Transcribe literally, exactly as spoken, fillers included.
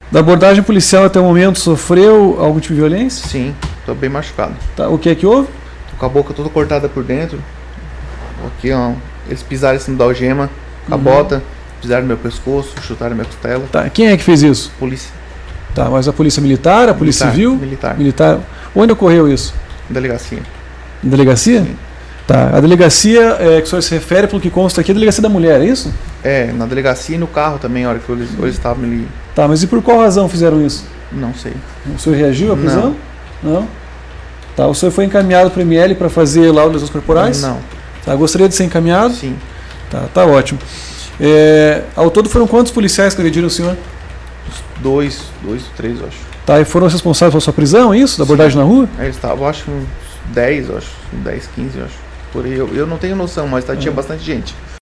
Da abordagem policial até o momento, sofreu algum tipo de violência? Sim, tô bem machucado. Tá, o que é que houve? Tô com a boca toda cortada por dentro. Aqui, ó. Eles pisaram em cima da algema, com a Uhum. bota, pisaram no meu pescoço, chutaram minha costela. Tá, quem é que fez isso? Polícia. Tá, mas a polícia militar, a polícia Militar, civil? Militar. Militar. Onde ocorreu isso? Delegacia. Na delegacia? Sim. Tá, a delegacia é, que o senhor se refere, pelo que consta aqui, é a delegacia da mulher, é isso? É, na delegacia e no carro também, a hora que eles, eles estavam ali. Tá, mas e por qual razão fizeram isso? Não sei. O senhor reagiu à prisão? Não. Não? Tá, o senhor foi encaminhado para o M L para fazer lá lesões corporais? Não. Tá, gostaria de ser encaminhado? Sim. Tá, tá ótimo. É, ao todo foram quantos policiais que agrediram o senhor? Dois, dois, três, eu acho. Tá, e foram os responsáveis pela sua prisão, é isso? Da abordagem na rua? Aí eles estavam, eu acho, uns dez, eu acho. dez, quinze, eu acho. Por aí, eu, eu não tenho noção, mas tá, tinha bastante gente.